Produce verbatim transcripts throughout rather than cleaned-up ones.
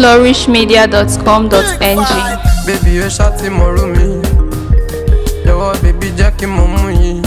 flourish media dot com dot n g. Baby, you shot him or me. Yo, baby, Jackie, Momu.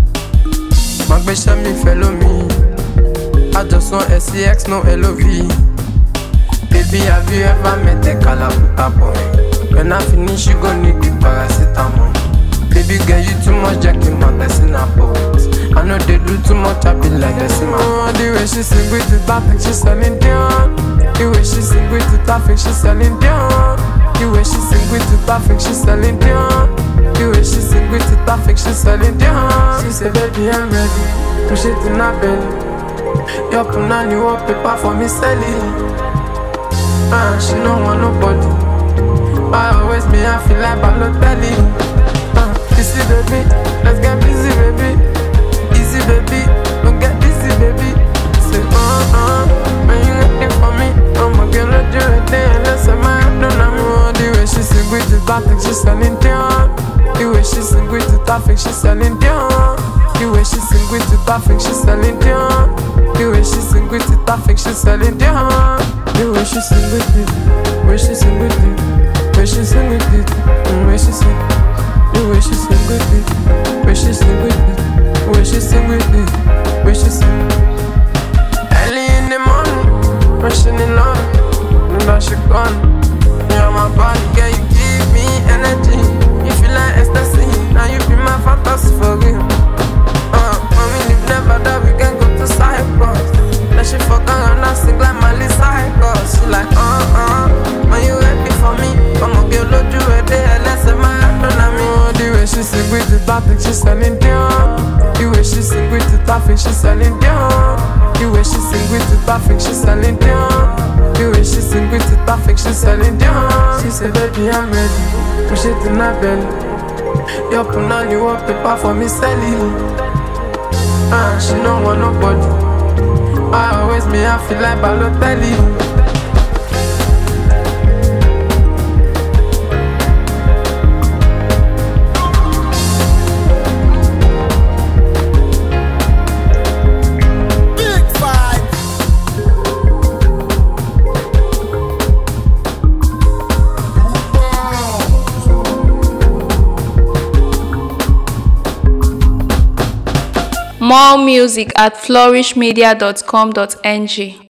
My bitch, me follow me. I just want S C X, no L O V. Baby, have you ever met a Kalabuta boy? When I finish, you gon' need the paracetamol. Baby, girl, you too much Jackie, my blessing a poet. I know they do too much, I be like this in my oh, the way she sing with the traffic, she selling down. The way she sing with the traffic, she selling down. The way she sing with the traffic, she selling down. The way she sing with the traffic, she selling down. She said, baby, I'm ready. Push it in her belly. Your punani want paper for me selling. Ah, she don't want nobody. I always me, I feel like Balotelli. Ah, easy baby, let's get busy baby. Easy baby, don't get busy baby. Say uh uh, when you waiting for me, I'ma get no do it there. Let's say my don't know the way she sing with the traffic, she selling down. The way she sing with the traffic, she selling down. The way she sing with the traffic, she selling down. The way she sing with the traffic, she selling down. The way she sing with it, way she sing with it, way she sing with it, the way she sing, the way she sing with it, way she sing with it, way she sing with it, way she sing. Early in the morning, rushing in love, now she gone. You're my body, girl, you give me energy. You feel like ecstasy, now you be my fantasy for real. Uh, mommy, if never die, we can go to Cyprus. Now she fuck around and sing like Miley Cyrus. She like, uh-uh, when you ready for me, I'ma get load you a day, let's say my don't me. Oh, the way she sing with the traffic, she selling down. The way she sing with the traffic, she selling down. The way she sing with the traffic, she selling down. The way she sing with the traffic, she selling down. She said, baby, I'm ready, push it in her belly. Your punani want paper for me selling. Ah, she don't want nobody. I always me, I feel like Balotelli. More music at flourish media dot com dot n g.